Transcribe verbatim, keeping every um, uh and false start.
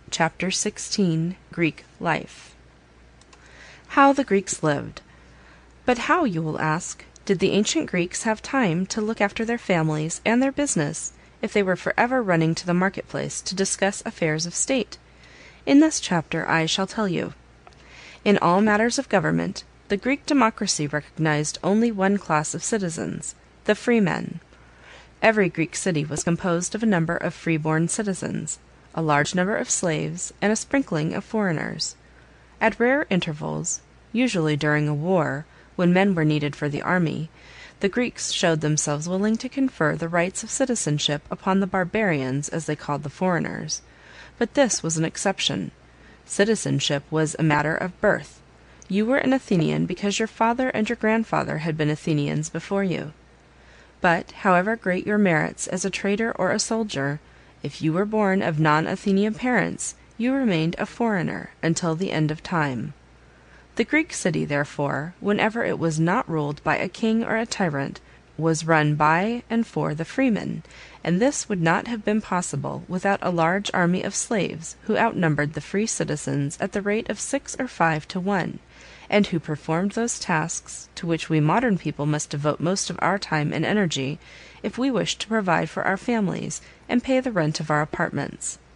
CHAPTER sixteen. Greek Life. How the Greeks lived. But how, you will ask, did the ancient Greeks have time to look after their families and their business, if they were for ever running to the market-place to discuss affairs of state? In this chapter I shall tell you. In all matters of government, the Greek democracy recognized only one class of citizens, the freemen. Every Greek city was composed of a number of free-born citizens, a large number of slaves, and a sprinkling of foreigners. At rare intervals, usually during a war, when men were needed for the army, the Greeks showed themselves willing to confer the rights of citizenship upon the barbarians, as they called the foreigners. But this was an exception. Citizenship was a matter of birth. You were an Athenian because your father and your grandfather had been Athenians before you. But, however great your merits as a trader or a soldier, if you were born of non-Athenian parents, you remained a foreigner until the end of time. The Greek city, therefore, whenever it was not ruled by a king or a tyrant, was run by and for the freemen, and this would not have been possible without a large army of slaves who outnumbered the free citizens at the rate of six or five to one, and who performed those tasks to which we modern people must devote most of our time and energy if we wish to provide for our families and pay the rent of our apartments.